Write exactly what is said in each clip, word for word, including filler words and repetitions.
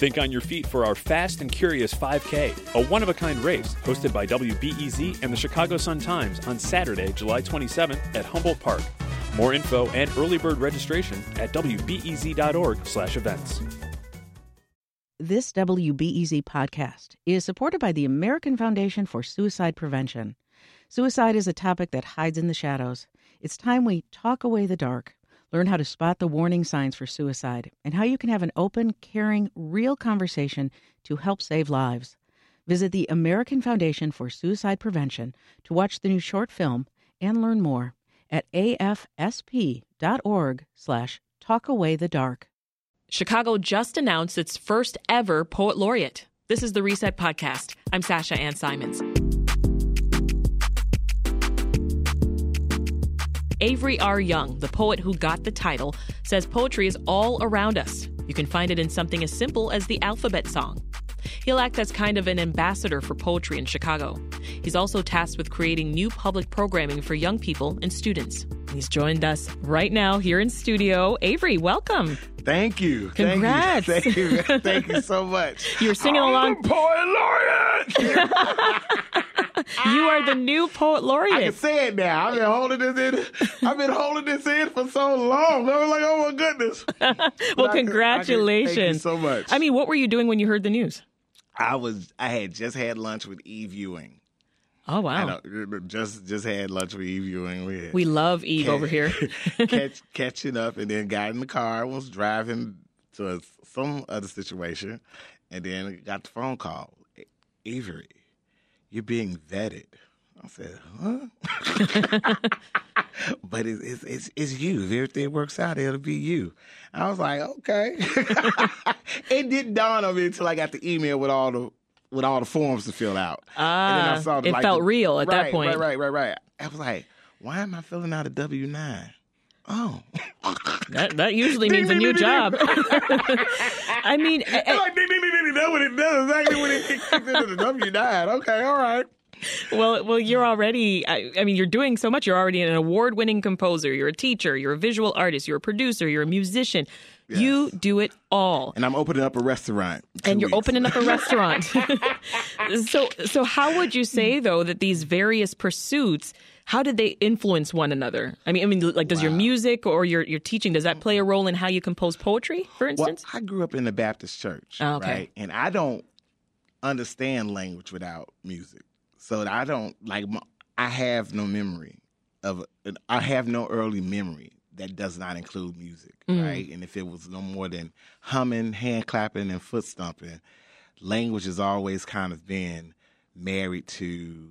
Think on your feet for our Fast and Curious five K, a one-of-a-kind race hosted by W B E Z and the Chicago Sun-Times on Saturday, July twenty-seventh at Humboldt Park. More info and early bird registration at w b e z dot org slash events. This W B E Z podcast is supported by the American Foundation for Suicide Prevention. Suicide is a topic that hides in the shadows. It's time we talk away the dark, learn how to spot the warning signs for suicide, and how you can have an open, caring, real conversation to help save lives. Visit the American Foundation for Suicide Prevention to watch the new short film and learn more at a f s p dot org slash talk away the dark. Chicago just announced its first ever Poet Laureate. This is the Reset Podcast. I'm Sasha Ann Simons. Avery R. Young, the poet who got the title, says poetry is all around us. You can find it in something as simple as the alphabet song. He'll act as kind of an ambassador for poetry in Chicago. He's also tasked with creating new public programming for young people and students. He's joined us right now here in studio. Avery, welcome. Thank you. Congrats. Thank you. Thank you, Thank you so much. You're singing I'm along. The Poet Laureate. You are the new Poet Laureate. I can say it now. I've been holding this in. I've been holding this in for so long. I was like, oh my goodness. Well, I congratulations. Can, thank you so much. I mean, what were you doing when you heard the news? I was. I had just had lunch with Eve Ewing. Oh, wow. I don't, just just had lunch with Eve Ewing. We, we love Eve catch, over here. catch, catching up, and then got in the car, was driving to a, some other situation, and then got the phone call. Avery, you're being vetted. I said, huh? But it's, it's, it's, it's you. If everything works out, it'll be you. I was like, okay. It didn't dawn on me until I got the email with all the with all the forms to fill out. Ah, and then I saw the, it like, felt the, real at right, that point. Right, right, right, right. I was like, why am I filling out a W nine? Oh. That that usually means a new job. I mean, it's I, like, ding, ding, ding, ding, that's what it does. Exactly when it kicks into the W nine. Okay, all right. Well, well, you're already, I, I mean, you're doing so much. You're already an award-winning composer. You're a teacher. You're a visual artist. You're a producer. You're a musician. Yes. You do it all. And I'm opening up a restaurant. And you're weeks. opening up a restaurant. so, so how would you say, though, that these various pursuits, how did they influence one another? I mean, I mean, like, does wow. your music or your, your teaching, does that play a role in how you compose poetry, for instance? Well, I grew up in the Baptist church, oh, okay. right? And I don't understand language without music. So I don't, like, I have no memory of, I have no early memory that does not include music, mm. right? And if it was no more than humming, hand clapping, and foot stomping, language has always kind of been married to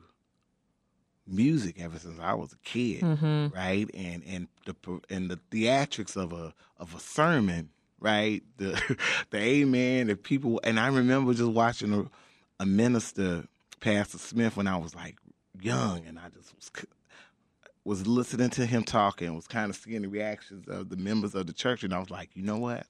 music ever since I was a kid, mm-hmm. right? And and the and the theatrics of a of a sermon, right? The the amen, the people, and I remember just watching a, a minister, Pastor Smith, when I was like young, and I just was was listening to him talking, was kind of seeing the reactions of the members of the church, and I was like, you know what?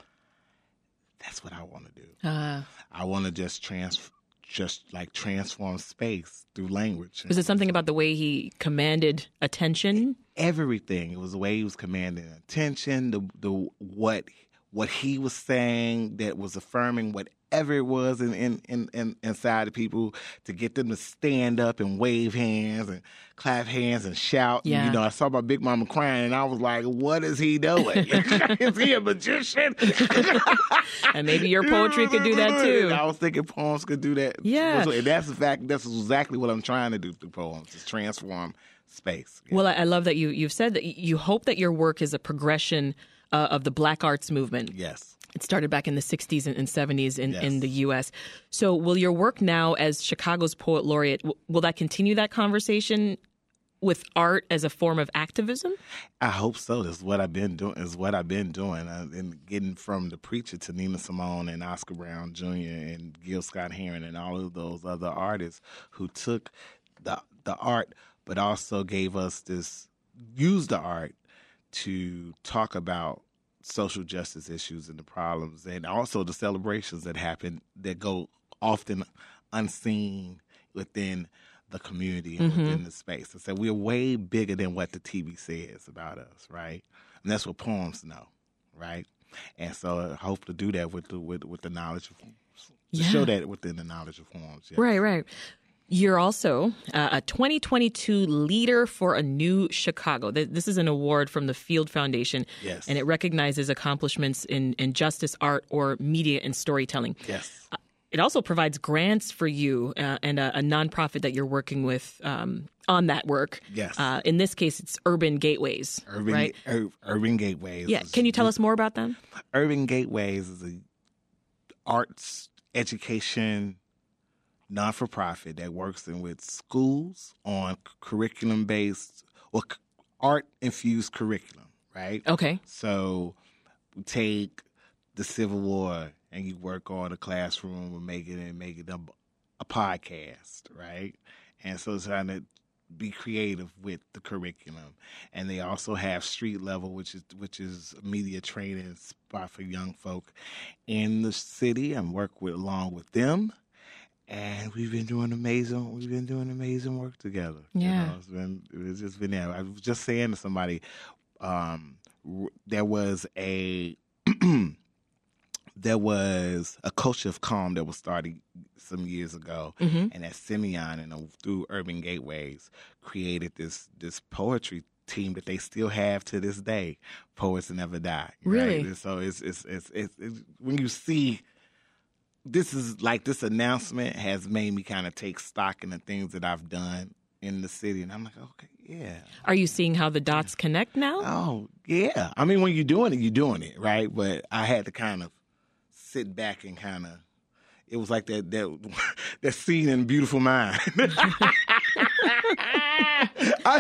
That's what I want to do. Uh, I want to just trans, just like transform space through language. Was it something about the way he commanded attention? Everything. It was the way he was commanding attention, the the what what he was saying that was affirming whatever it was in, in, in, in inside the people, to get them to stand up and wave hands and clap hands and shout. Yeah. And, you know, I saw my big mama crying, and I was like, what is he doing? Is he a magician? And maybe your poetry could do that too. I was thinking poems could do that. Yeah. And that's the fact, that's exactly what I'm trying to do through poems, is transform space. Yeah. Well, I love that you, you've said that you hope that your work is a progression uh, of the Black arts movement. Yes. It started back in the sixties and seventies in, yes. in the U S. So will your work now as Chicago's Poet Laureate, will that continue that conversation with art as a form of activism? I hope so. That's what I've been doing. Is what I've been doing, uh, and getting from the preacher to Nina Simone and Oscar Brown Junior and Gil Scott-Heron and all of those other artists who took the the art, but also gave us this, used the art to talk about social justice issues and the problems, and also the celebrations that happen that go often unseen within the community and mm-hmm. within the space. And so we're way bigger than what the T V says about us, right? And that's what poems know, right? And so I hope to do that with the with, with the knowledge of to Yeah. show that within the knowledge of forms. Yes. Right, right. You're also uh, a twenty twenty-two Leader for a New Chicago. Th- This is an award from the Field Foundation, Yes. and it recognizes accomplishments in, in justice, art, or media and storytelling. Yes. Uh, It also provides grants for you uh, and a, a nonprofit that you're working with um, on that work. Yes. Uh, in this case, it's Urban Gateways, Urban right? Ur- Urban Gateways. Yeah. is- Can you tell us more about them? Urban Gateways is a arts education non-for-profit that works in with schools on curriculum-based or c- art-infused curriculum, right? Okay. So we take the Civil War and you work on a classroom and make it and make it a, a podcast, right? And so trying to be creative with the curriculum. And they also have street level, which is which is a media training spot for young folk in the city, and work with along with them. And we've been doing amazing. We've been doing amazing work together. Yeah. you know, it's been it's just been there. I was just saying to somebody, um, r- there was a there was a culture of calm that was started some years ago, Mm-hmm. and that Simeon and uh, through Urban Gateways created this this poetry team that they still have to this day. Poets Never Die. Really? Right? And so it's it's, it's it's it's when you see. This is like this announcement has made me kind of take stock in the things that I've done in the city, and I'm like, okay, yeah. Are you seeing how the dots connect now? Oh, yeah. I mean, when you're doing it, you're doing it, right? But I had to kind of sit back and kind of. It was like that that that scene in Beautiful Mind. I,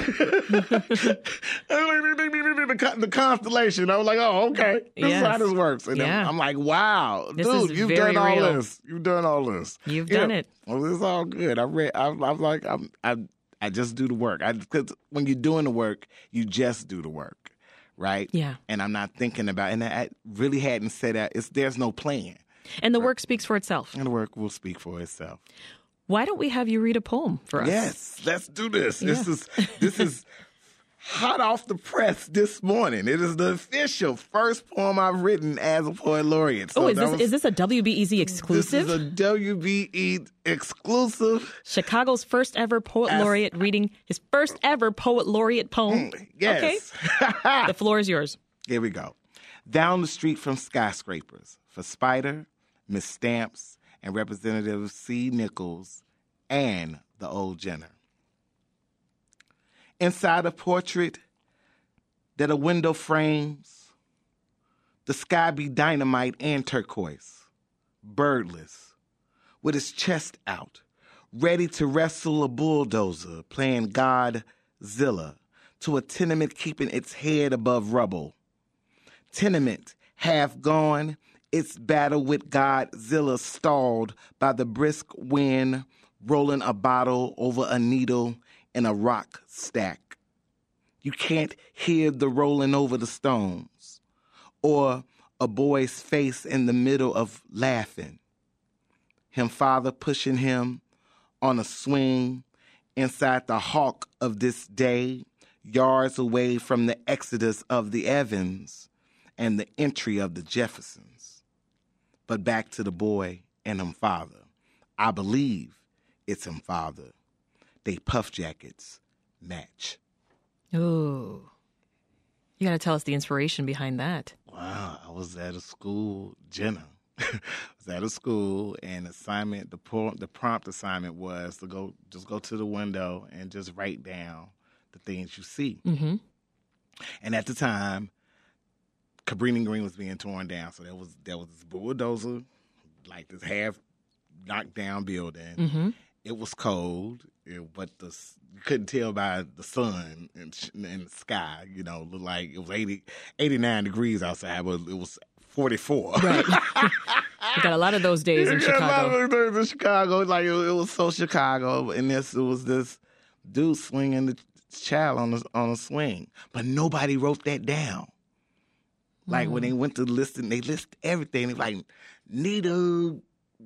the, the constellation. I was like, oh, okay. This Yes. is how this works. And Yeah. I'm, I'm like, wow, This dude, is you've very done all real. this. You've done all this. You've You done know, it. Well, it's all good. I read. I'm, I'm like, I'm, I, I just do the work. I because when you're doing the work, you just do the work, right? Yeah. And I'm not thinking about. And I really hadn't said that. It's there's no plan. And the work speaks for itself. And the work will speak for itself. Why don't we have you read a poem for us? Yes, let's do this. Yeah. This is this is hot off the press this morning. It is the official first poem I've written as a poet laureate. So Oh, is that this was- is this a W B E Z exclusive? This is a W B E exclusive. Chicago's first ever poet As- laureate reading his first ever poet laureate poem. Yes. Okay. The floor is yours. Here we go. Down the street from skyscrapers for Spider, Miss Stamps, and Representative C. Nichols, and the old Jenner. Inside a portrait that a window frames, the sky be dynamite and turquoise, birdless, with its chest out, ready to wrestle a bulldozer, playing Godzilla to a tenement keeping its head above rubble. Tenement half gone, its battle with Godzilla stalled by the brisk wind rolling a bottle over a needle in a rock stack. You can't hear the rolling over the stones or a boy's face in the middle of laughing. Him father pushing him on a swing inside the hawk of this day, yards away from the exodus of the Evans and the entry of the Jeffersons. But back to the boy and him father. I believe it's him father. They puff jackets match. Ooh. You got to tell us the inspiration behind that. Wow, I was at a school, Jenna. I was at a school, and assignment, the pro, the prompt assignment was to go, just go to the window and just write down the things you see. Mm-hmm. And at the time, Cabrini Green was being torn down, so there was there was this bulldozer, like this half knocked down building. Mm-hmm. It was cold, it, but the you couldn't tell by the sun and in the sky. You know, looked like it was eighty, eighty-nine degrees outside, but it was forty-four. Right. We got a lot of those days in Yeah, a lot Chicago. of those days in Chicago, like it, it was so Chicago, and this it was this dude swinging the child on the, on a swing, but nobody wrote that down. Like when they went to listing, they list everything. They like needle,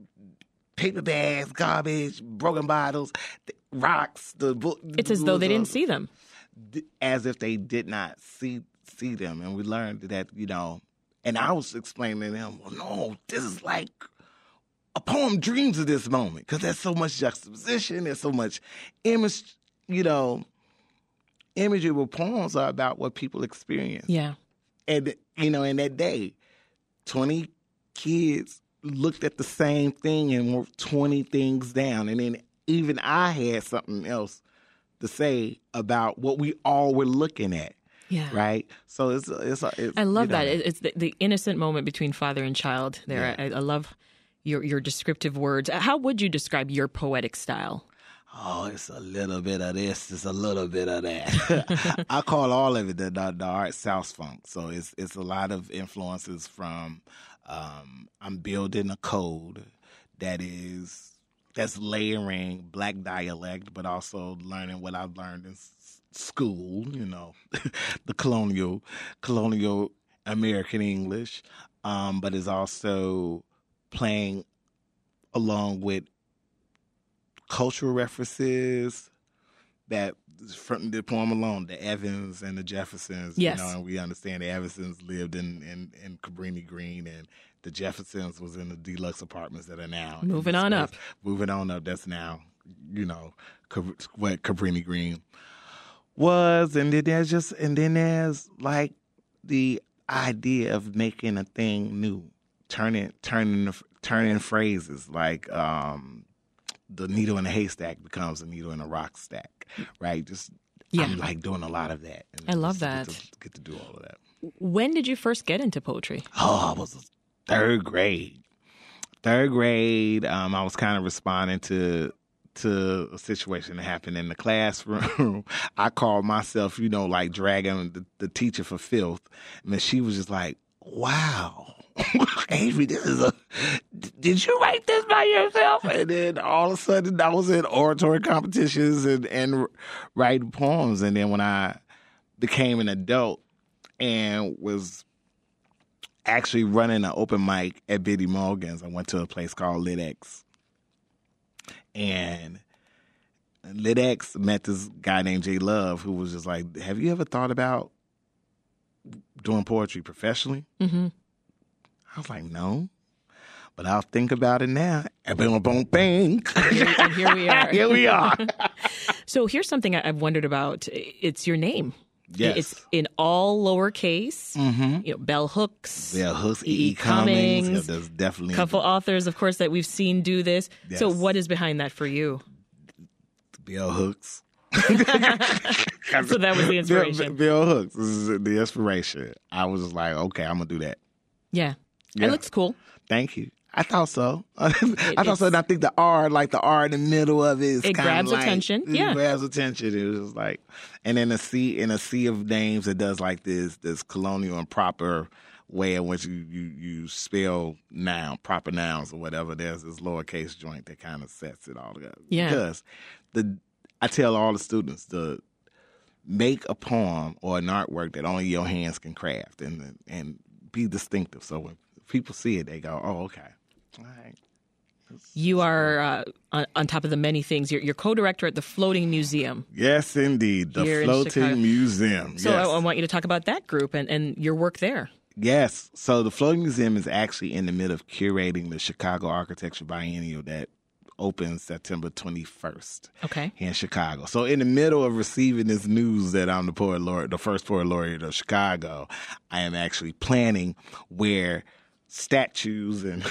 paper bags, garbage, broken bottles, rocks. The book. It's as though they didn't see them. As if they did not see see them. And we learned that, you know, And I was explaining to them, well, no, this is like a poem dreams of this moment because there's so much juxtaposition, there's so much image, you know, imagery where poems are about what people experience. Yeah. And, you know, in that day, twenty kids looked at the same thing and wrote twenty things down. And then even I had something else to say about what we all were looking at. Yeah. Right. So it's, it's, it's I love you know, that. It's the, the innocent moment between father and child there. Yeah. I, I love your, your descriptive words. How would you describe your poetic style? Oh, it's a little bit of this, it's a little bit of that. I call all of it the, the, the art South Funk. So it's it's a lot of influences from, um, I'm building a code that is, that's layering Black dialect, but also learning what I've learned in s- school, you know, the colonial, colonial American English, um, but is also playing along with cultural references that from the poem alone, the Evans and the Jeffersons, yes. you know, and we understand the Evansons lived in, in, in Cabrini Green and the Jeffersons was in the deluxe apartments that are now. Moving on space. up. Moving on up. That's now, you know, what Cabrini Green was. And then there's just, and then there's like the idea of making a thing new, turning, turning, turning phrases like, um, the needle in a haystack becomes a needle in a rock stack, right? Just yeah. I'm like doing a lot of that. And I love that. Get to, get to do all of that. When did you first get into poetry? Oh, I was third grade. Third grade, um, I was kind of responding to to a situation that happened in the classroom. I called myself, you know, like dragging the, the teacher for filth. And she was just like, wow. Avery, this is a, did you write this by yourself? And then all of a sudden I was in oratory competitions and, and writing poems. And then when I became an adult and was actually running an open mic at Biddy Morgan's, I went to a place called Lit X. And Lit X met this guy named Jay Love who was just like, have you ever thought about doing poetry professionally? Mm-hmm. I was like, no, but I'll think about it now. And boom, boom, bang. Here, and here we are. Here we are. So here's something I've wondered about. It's your name. Yes. It's in all lowercase. Mm-hmm. You know, Bell Hooks. Bell Hooks, E. E. Cummings. Cummings. Yeah, there's definitely a couple authors, of course, that we've seen do this. Yes. So what is behind that for you? Bell Hooks. So that was the inspiration. Bell, Bell Hooks is the inspiration. I was just like, okay, I'm going to do that. Yeah. Yeah. It looks cool. Thank you. I thought so. I thought so. And I think the R, like the R in the middle of it, is it grabs like, attention. It yeah, grabs attention. It was just like, and in a sea, in a sea of names, it does like this, this colonial and proper way in which you, you, you spell noun, proper nouns or whatever. There's this lowercase joint that kind of sets it all together. Yeah. Because the, I tell all the students to make a poem or an artwork that only your hands can craft and and be distinctive. So when people see it, they go, "Oh, okay." All right. You are, uh, on, on top of the many things, you're, you're co-director at the Floating Museum. Yes, indeed. The Here in Floating Chicago. Museum. So yes. I, I want you to talk about that group and, and your work there. Yes. So the Floating Museum is actually in the middle of curating the Chicago Architecture Biennial that opens September twenty-first Okay. here in Chicago. So in the middle of receiving this news that I'm the poet laureate, the first poet laureate of Chicago, I am actually planning where statues and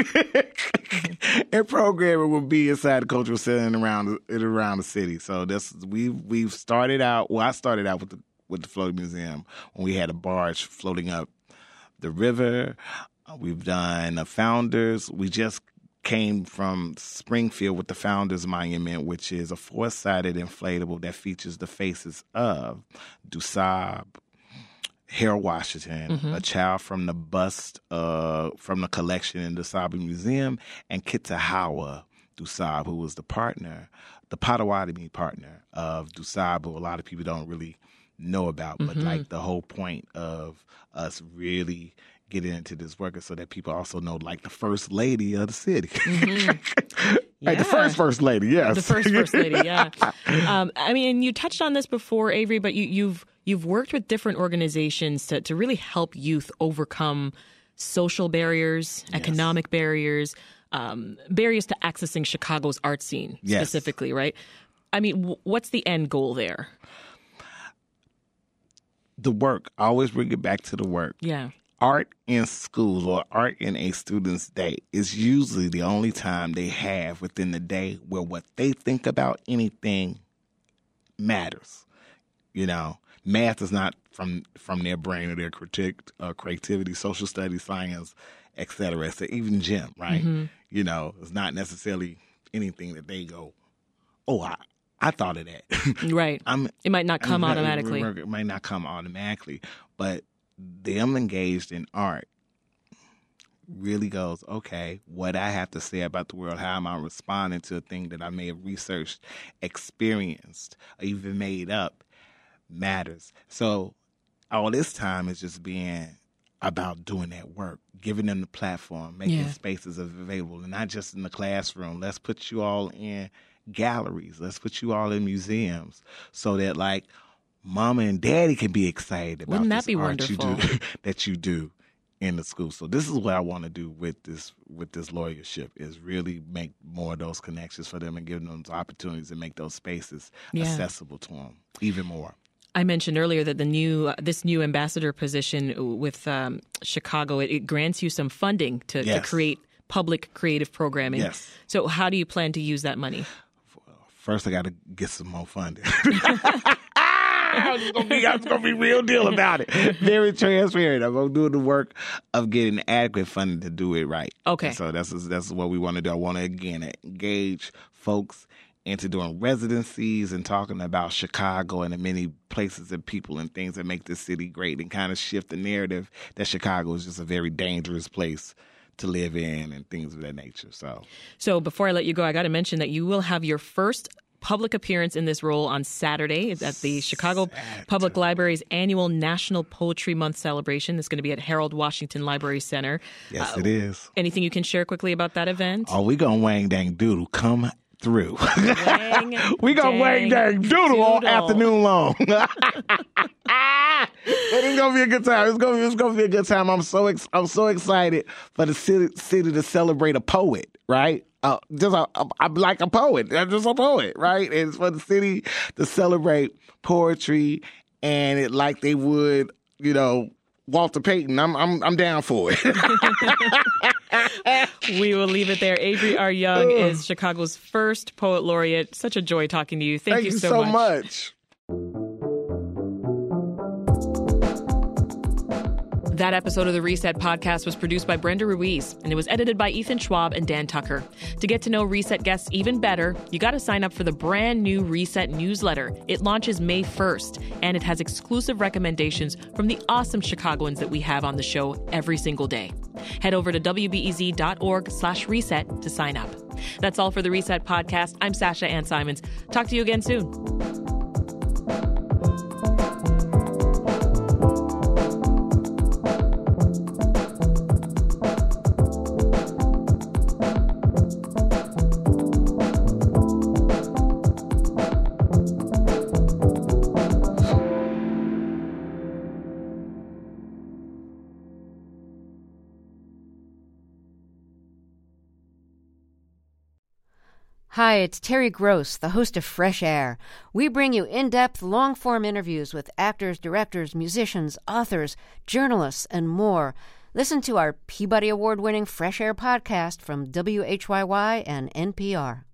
and programming will be inside the cultural center and around the, around the city. So this we we've started out. Well, I started out with the with the Floating Museum when we had a barge floating up the river. Uh, we've done the Founders. We just came from Springfield with the Founders Monument, which is a four-sided inflatable that features the faces of Dusab, Harold Washington, mm-hmm. a child from the bust uh, from the collection in the Dusab Museum, and Kitahawa Dusab, who was the partner, the Potawatomi partner of Dusab, who a lot of people don't really know about, mm-hmm. but like the whole point of us really getting into this work so that people also know, like, the first lady of the city. Mm-hmm. Yeah. Like the first first lady, yes. The first first lady, yeah. um, I mean, you touched on this before, Avery, but you, you've you've worked with different organizations to, to really help youth overcome social barriers, yes. economic barriers, um, barriers to accessing Chicago's art scene yes. specifically, right? I mean, w- what's the end goal there? The work. I always bring it back to the work. Yeah. Art in schools or art in a student's day is usually the only time they have within the day where what they think about anything matters. You know, math is not from from their brain or their critique, uh, creativity, social studies, science, et cetera. It's even gym, right? Mm-hmm. You know, it's not necessarily anything that they go, oh, I, I thought of that. Right. I'm, it might not come I'm, automatically. It might not come automatically. But them engaged in art really goes, okay, what I have to say about the world, how am I responding to a thing that I may have researched, experienced, or even made up matters. So all this time is just being about doing that work, giving them the platform, making yeah. spaces available, and not just in the classroom. Let's put you all in galleries. Let's put you all in museums so that, like, mama and daddy can be excited about Wouldn't that this be art wonderful? you do, that you do in the school. So this is what I want to do with this with this lawyership, is really make more of those connections for them and give them those opportunities and make those spaces yeah. accessible to them even more. I mentioned earlier that the new uh, this new ambassador position with um, Chicago, it, it grants you some funding to, yes. to create public creative programming. Yes. So how do you plan to use that money? First, I got to get some more funding. I'm just gonna be, I'm just gonna be real deal about it. Very transparent. I'm gonna do the work of getting adequate funding to do it right. Okay. And so that's that's what we want to do. I want to again engage folks into doing residencies and talking about Chicago and the many places and people and things that make this city great, and kind of shift the narrative that Chicago is just a very dangerous place to live in and things of that nature. So, so before I let you go, I got to mention that you will have your first public appearance in this role on Saturday at the Chicago Saturday. Public Library's annual National Poetry Month celebration. It's going to be at Harold Washington Library Center. Yes, uh, it is. Anything you can share quickly about that event? Oh, we gonna wang dang doodle. Come through. Wang, we gonna dang, wang dang doodle, doodle all afternoon long. But it's gonna be a good time. It's gonna be, it's gonna be a good time. I'm so ex- I'm so excited for the city, city to celebrate a poet, right? Uh, just a, a, I'm like a poet. I'm just a poet, right? And it's for the city to celebrate poetry, and it like they would, you know, Walter Payton. I'm I'm I'm down for it. We will leave it there. Avery R. Young is Chicago's first poet laureate. Such a joy talking to you. Thank, Thank you, you so, so much. much. That episode of the Reset Podcast was produced by Brenda Ruiz, and it was edited by Ethan Schwab and Dan Tucker. To get to know Reset guests even better, you got to sign up for the brand new Reset newsletter. It launches May first, and it has exclusive recommendations from the awesome Chicagoans that we have on the show every single day. Head over to W B E Z dot org slash reset to sign up. That's all for the Reset Podcast. I'm Sasha Ann Simons. Talk to you again soon. Hi, it's Terry Gross, the host of Fresh Air. We bring you in-depth, long-form interviews with actors, directors, musicians, authors, journalists, and more. Listen to our Peabody Award-winning Fresh Air podcast from W H Y Y and N P R.